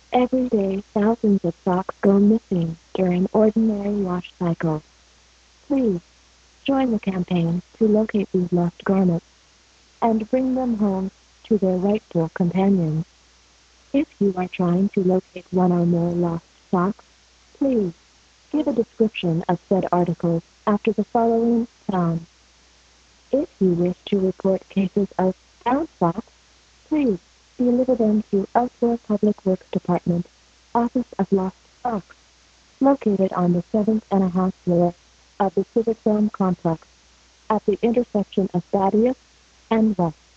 Every day, thousands of socks go missing during ordinary wash cycles. Please join the campaign to locate these lost garments and bring them home to their rightful companions. If you are trying to locate one or more lost socks, please give a description of said articles after the following sound. If you wish to report cases of found socks, please deliver them to Elsewhere Public Works Department, Office of Lost Socks, located on the seventh and a half floor of the Civic Dome complex at the intersection of Thaddeus and West.